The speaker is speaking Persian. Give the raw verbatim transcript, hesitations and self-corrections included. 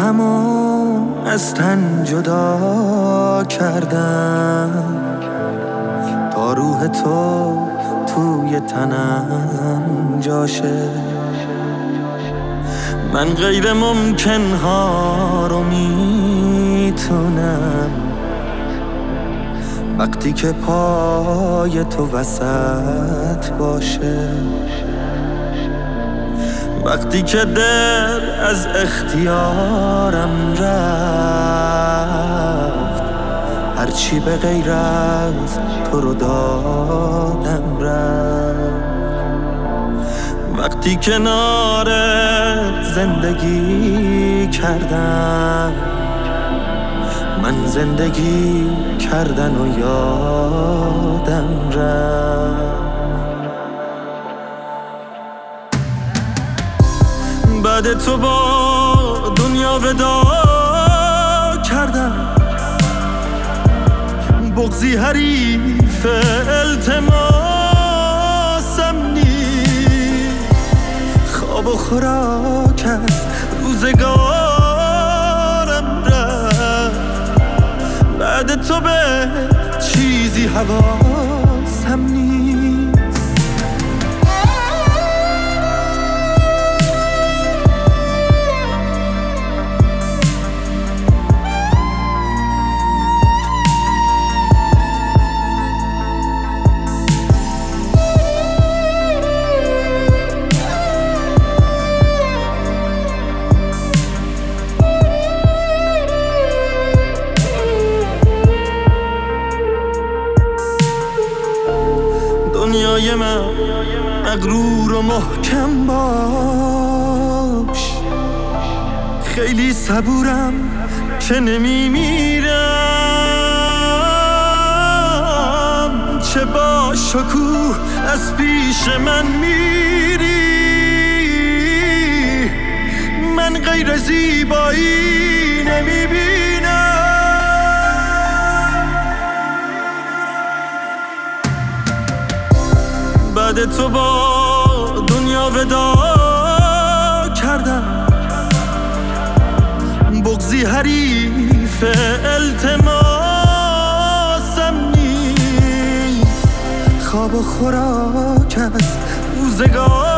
روحمو از تن جدا کردم تا روح تو توی تنم جاشه. من غیر ممکن ها رو میتونم وقتی که پای تو وسط باشه، وقتی که دل از اختیارم رفت، هرچی به غیر از تو رو دادم رفت، وقتی کنارت زندگی کردم، من زندگی کردن و یادم رفت. بعد تو با دنیا ودا کردم، بغضی حریف التماسم نیست، خواب و خوراک از روزگارم رفت، بعد تو به چیزی حواسم نیست. دنیای من مغرور و محکم باش، خیلی صبورم که نمیمیرم، چه با شکوه از پیش من میری، من غیر زیبایی نمیبینم. بعد تو با دنیا ودا کردم، بغضی حریف التماسم نیست، خواب و خوراک از روزگار